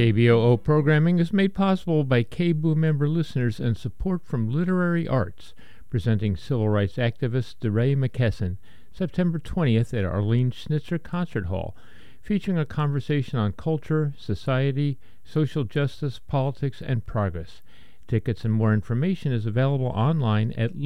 KBOO programming is made possible by KBOO member listeners and support from Literary Arts, presenting civil rights activist DeRay McKesson, September 20th at Arlene Schnitzer Concert Hall, featuring a conversation on culture, society, social justice, politics, and progress. Tickets and more information is available online at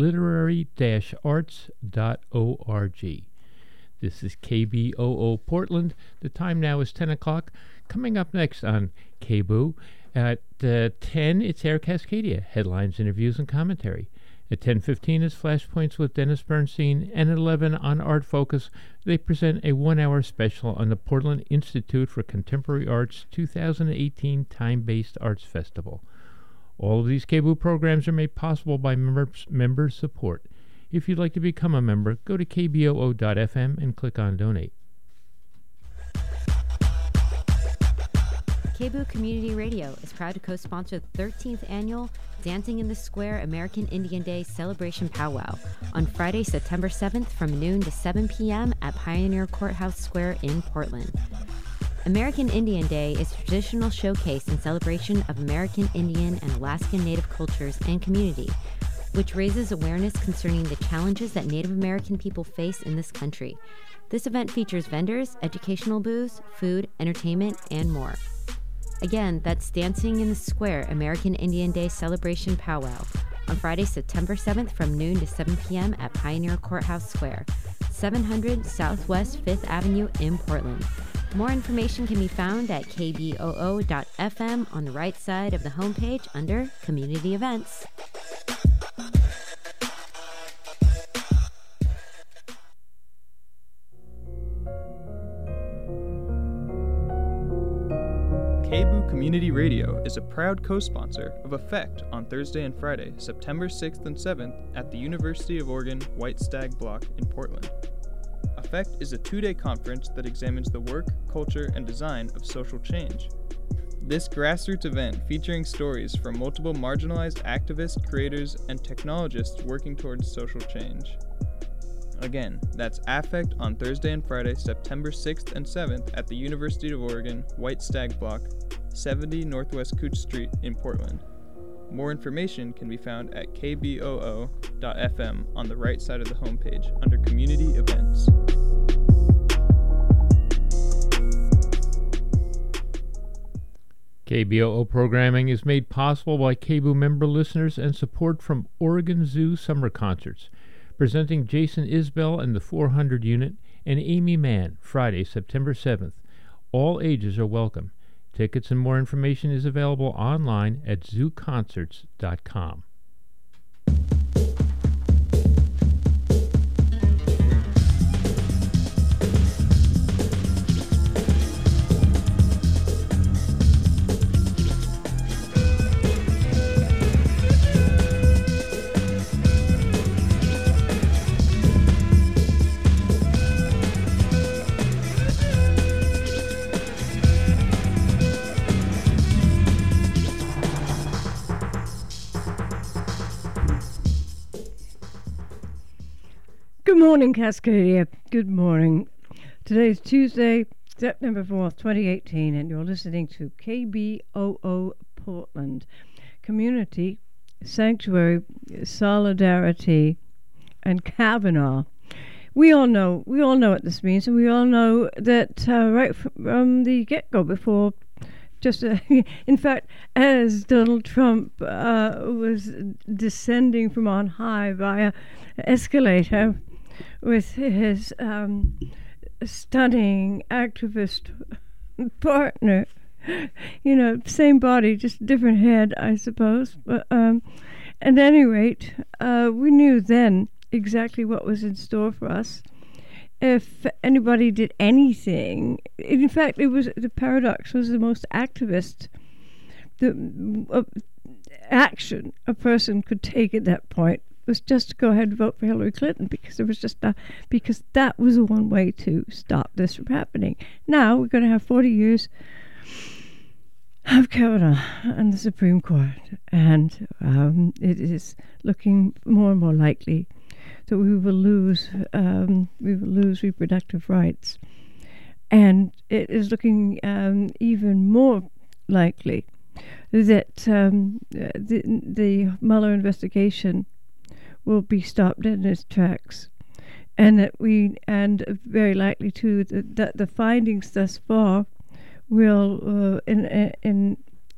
literary-arts.org. This is KBOO Portland. The time now is 10 o'clock. Coming up next on KBOO at 10, it's Air Cascadia, headlines, interviews, and commentary. At 10:15 is Flashpoints with Dennis Bernstein, and at 11 on Art Focus, they present a one-hour special on the Portland Institute for Contemporary Arts 2018 Time-Based Arts Festival. All of these KBOO programs are made possible by member support. If you'd like to become a member, go to kboo.fm and click on Donate. KBOO Community Radio is proud to co-sponsor the 13th annual Dancing in the Square American Indian Day Celebration Powwow on Friday, September 7th from noon to 7 p.m. at Pioneer Courthouse Square in Portland. American Indian Day is a traditional showcase and celebration of American Indian and Alaskan Native cultures and community, which raises awareness concerning the challenges that Native American people face in this country. This event features vendors, educational booths, food, entertainment, and more. Again, that's Dancing in the Square American Indian Day Celebration Powwow on Friday, September 7th from noon to 7 p.m. at Pioneer Courthouse Square, 700 Southwest 5th Avenue in Portland. More information can be found at kboo.fm on the right side of the homepage under Community Events. KBOO Community Radio is a proud co-sponsor of Effect on Thursday and Friday, September 6th and 7th at the University of Oregon White Stag Block in Portland. Effect is a two-day conference that examines the work, culture, and design of social change. This grassroots event featuring stories from multiple marginalized activists, creators, and technologists working towards social change. Again, that's Affect on Thursday and Friday, September 6th and 7th at the University of Oregon White Stag Block, 70 Northwest Cooch Street in Portland. More information can be found at kboo.fm on the right side of the homepage under Community Events. KBOO programming is made possible by KBOO member listeners and support from Oregon Zoo Summer Concerts, presenting Jason Isbell and the 400 Unit and Amy Mann, Friday, September 7th. All ages are welcome. Tickets and more information is available online at zooconcerts.com. Good morning, Cascadia. Good morning. Today is Tuesday, September 4th, 2018, and you're listening to KBOO Portland. Community, Sanctuary, Solidarity, and Kavanaugh. We all know what this means, and we all know that right from the get-go before in fact, as Donald Trump was descending from on high via escalator with his stunning activist partner, same body, just different head, I suppose. But at any rate, we knew then exactly what was in store for us. If anybody did anything, in fact, it was the paradox was the most activist action a person could take at that point was just to go ahead and vote for Hillary Clinton, because there was because that was the one way to stop this from happening. Now we're going to have 40 years of Kavanaugh and the Supreme Court, and it is looking more and more likely that we will lose reproductive rights, and it is looking even more likely that the Mueller investigation will be stopped in its tracks, and that very likely too that the findings thus far will, in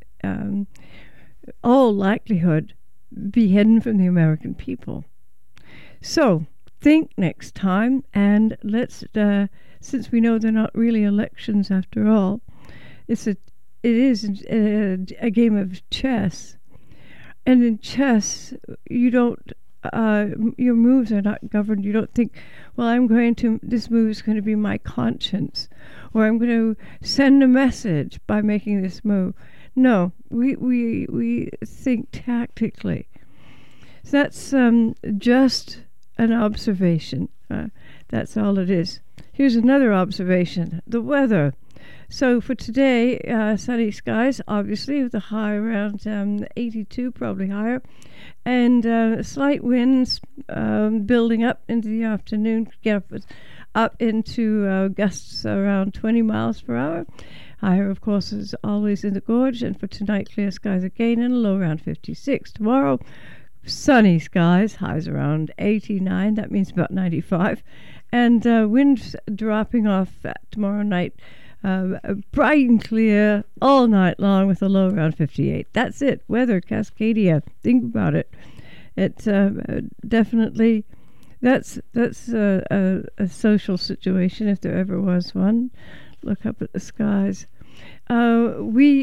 all likelihood, be hidden from the American people. So think next time, and let's, since we know they're not really elections after all, it is a game of chess, and in chess you don't. Your moves are not governed. You don't think, well, this move is going to be my conscience, or I'm going to send a message by making this move. No, we think tactically. So that's just an observation. That's all it is. Here's another observation: the weather. So for today, sunny skies, obviously, with a high around 82, probably higher, and slight winds building up into the afternoon, get up into gusts around 20 miles per hour. Higher, of course, is always in the gorge, and for tonight, clear skies again, and a low around 56. Tomorrow, sunny skies, highs around 89, that means about 95, and winds dropping off tomorrow night. Bright and clear all night long with a low around 58. That's it. Weather, Cascadia. Think about it. It's definitely that's a social situation if there ever was one. Look up at the skies. We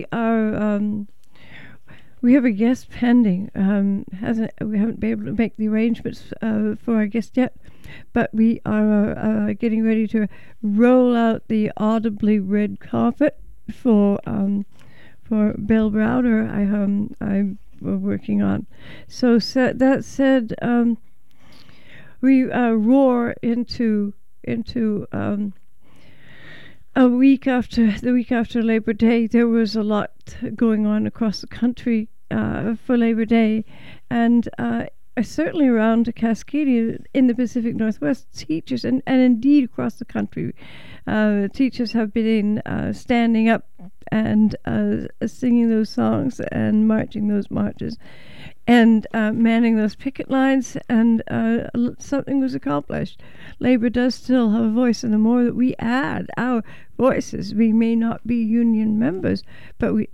have a guest pending. We haven't been able to make the arrangements for our guest yet, but we are getting ready to roll out the audibly red carpet for Bill Browder. I'm working on. So that said, we roar into the week after Labor Day. There was a lot going on across the country for Labor Day, and certainly around Cascadia in the Pacific Northwest, teachers and indeed across the country, teachers have been standing up and singing those songs and marching those marches and manning those picket lines, and something was accomplished. Labor does still have a voice, and the more that we add our voices, we may not be union members, but we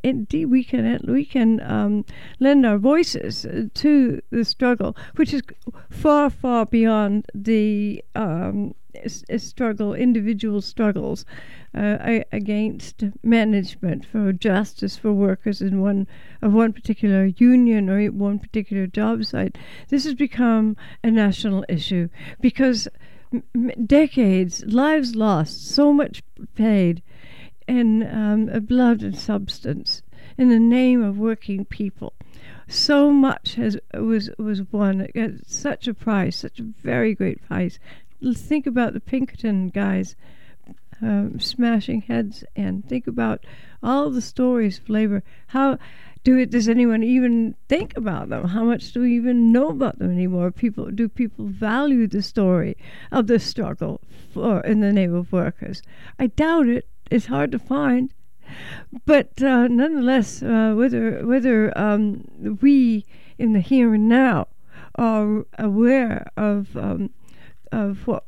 can lend our voices to the struggle, which is far, far beyond the individual struggles against management for justice for workers in one particular union or one particular job site. This has become a national issue because decades, lives lost, so much paid in blood and substance in the name of working people. So much was won at such a price, such a very great price. Think about the Pinkerton guys smashing heads, and think about all the stories of labor. Does anyone even think about them? How much do we even know about them anymore? Do people value the story of the struggle in the name of workers? I doubt it. It's hard to find. But nonetheless, whether we in the here and now are aware of what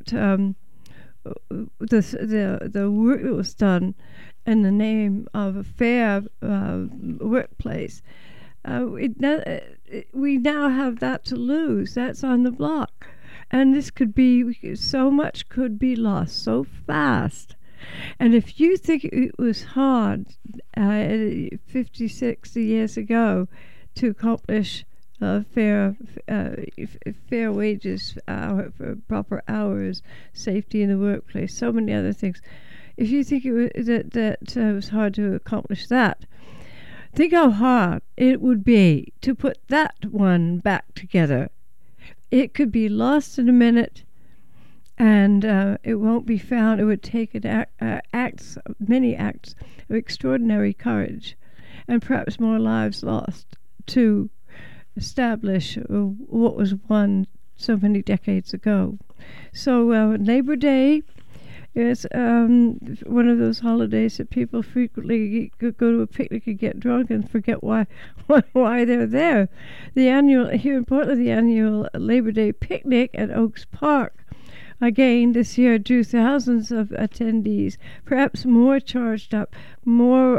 the work that was done in the name of a fair workplace, we now have that to lose. That's on the block, and this could be so much could be lost so fast. And if you think it was hard 50, 60 years ago to accomplish fair wages, proper hours, safety in the workplace, so many other things. If you think it was hard to accomplish that, think how hard it would be to put that one back together. It could be lost in a minute, and it won't be found. It would take many acts of extraordinary courage, and perhaps more lives lost to establish what was won so many decades ago. So Labor Day It's one of those holidays that people frequently go to a picnic and get drunk and forget why they're there. Here in Portland, the annual Labor Day picnic at Oaks Park again this year drew thousands of attendees, perhaps more charged up, more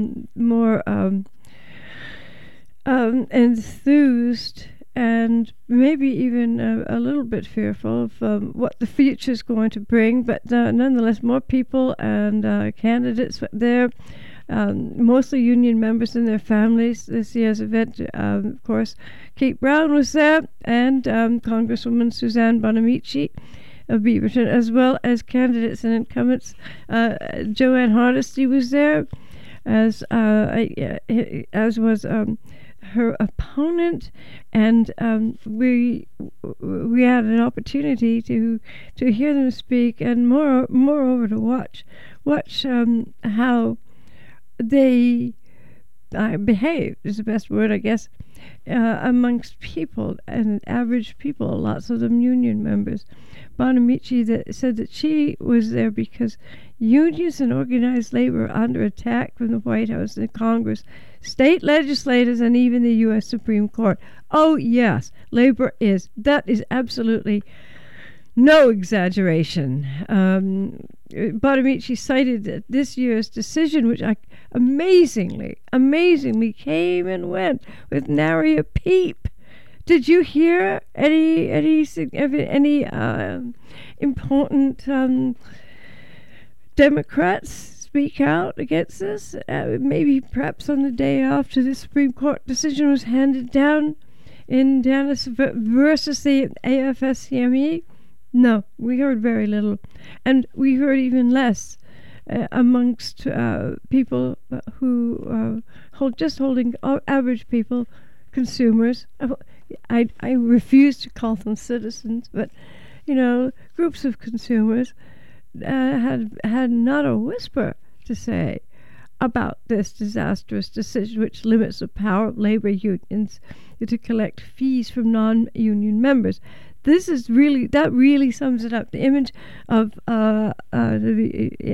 enthused, and maybe even a little bit fearful of what the future is going to bring. But nonetheless, more people and candidates there, mostly union members and their families. This year's event, of course, Kate Brown was there, and Congresswoman Suzanne Bonamici of Beaverton, as well as candidates and incumbents. Joanne Hardesty was there, as was her opponent, and we had an opportunity to hear them speak, and moreover to watch how they behaved is the best word, I guess, amongst people and average people, lots of them union members. Bonamici said that she was there because unions and organized labor are under attack from the White House and Congress, state legislators, and even the U.S. Supreme Court. Oh, yes, labor is. That is absolutely no exaggeration. Bonamici cited that this year's decision, which amazingly came and went with nary a peep. Did you hear any important Democrats speak out against this? Maybe perhaps on the day after the Supreme Court decision was handed down in Dennis versus the AFSCME? No, we heard very little, and we heard even less amongst people who holding average people, consumers. I refuse to call them citizens, but groups of consumers had not a whisper to say about this disastrous decision, which limits the power of labor unions to collect fees from non-union members. That really sums it up. The image of the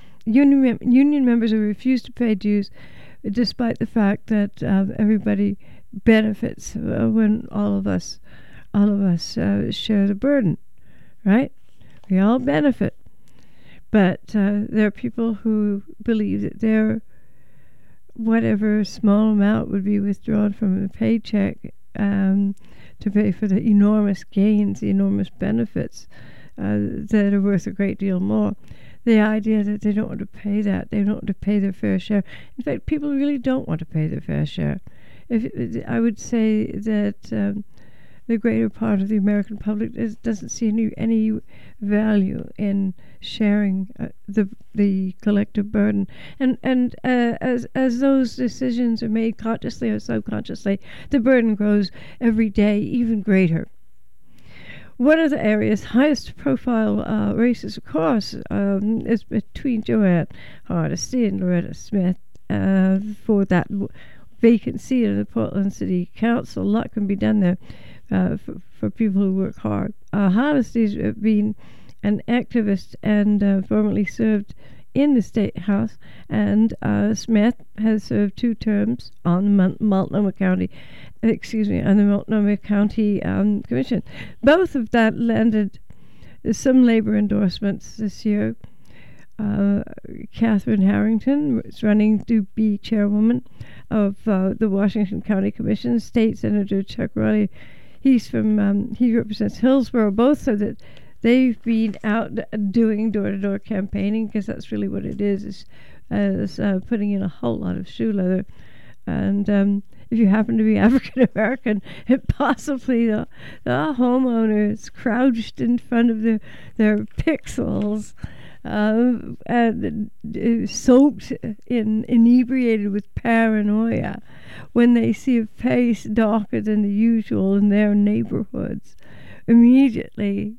union members who refuse to pay dues, despite the fact that everybody benefits when all of us share the burden, right? We all benefit, but there are people who believe that their whatever small amount would be withdrawn from a paycheck to pay for the enormous gains, the enormous benefits that are worth a great deal more. The idea that they don't want to pay that, they don't want to pay their fair share. In fact, people really don't want to pay their fair share. I would say that the greater part of the American public doesn't see any value in sharing the collective burden, and as those decisions are made consciously or subconsciously, the burden grows every day even greater. One of the area's highest profile races, of course, is between Joanne Hardesty and Loretta Smith for that vacant seat in the Portland City Council. A lot can be done there for people who work hard. Hardesty's been an activist and formerly served in the State House, and Smith has served 2 terms on the Multnomah County Commission. Both of that landed some labor endorsements this year. Catherine Harrington is running to be chairwoman of the Washington County Commission. State Senator Chuck Riley, he represents Hillsborough. Both so that they've been out doing door-to-door campaigning, because that's really what it is putting in a whole lot of shoe leather. And if you happen to be African American, possibly the homeowners crouched in front of their pixels, and soaked in, inebriated with paranoia, when they see a face darker than the usual in their neighborhoods, immediately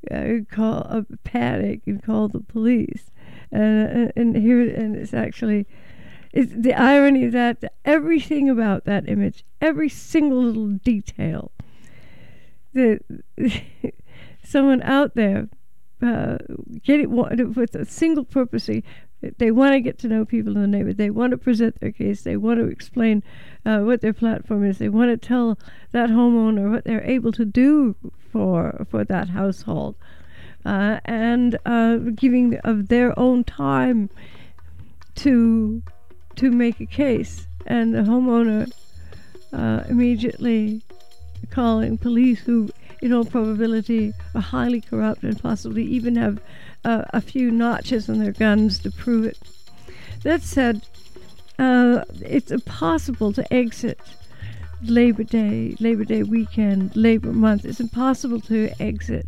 panic and call the police. And it's actually, it's the irony that everything about that image, every single little detail, that someone out there with a single purpose. They want to get to know people in the neighborhood. They want to present their case. They want to explain what their platform is. They want to tell that homeowner what they're able to do for that household, and giving of their own time to make a case. And the homeowner immediately calling police, who in all probability are highly corrupt and possibly even have a few notches on their guns to prove it. That said, it's impossible to exit Labor Day weekend, Labor Month. It's impossible to exit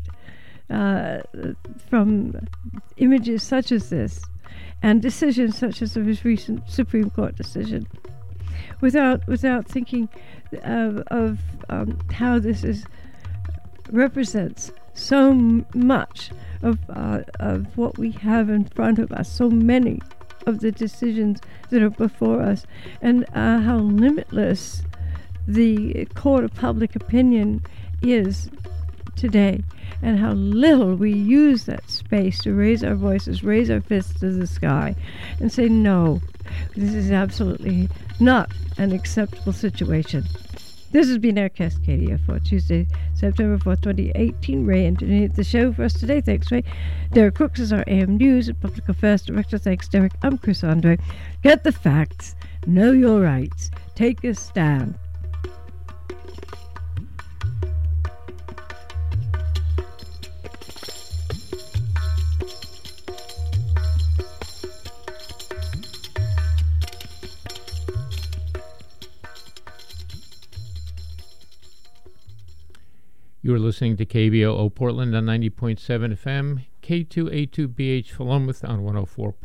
from images such as this and decisions such as the recent Supreme Court decision without thinking of how this represents so much of what we have in front of us, so many of the decisions that are before us, and how limitless the court of public opinion is today, and how little we use that space to raise our voices, raise our fists to the sky, and say, no, this is absolutely not an acceptable situation. This has been Air Cascadia for Tuesday, September 4th, 2018. Ray engineered the show for us today. Thanks, Ray. Derek Crooks is our AM News and Public Affairs Director. Thanks, Derek. I'm Chris Andre. Get the facts. Know your rights. Take a stand. You're listening to KBOO Portland on 90.7 FM, K2A2BH Philomath on 104.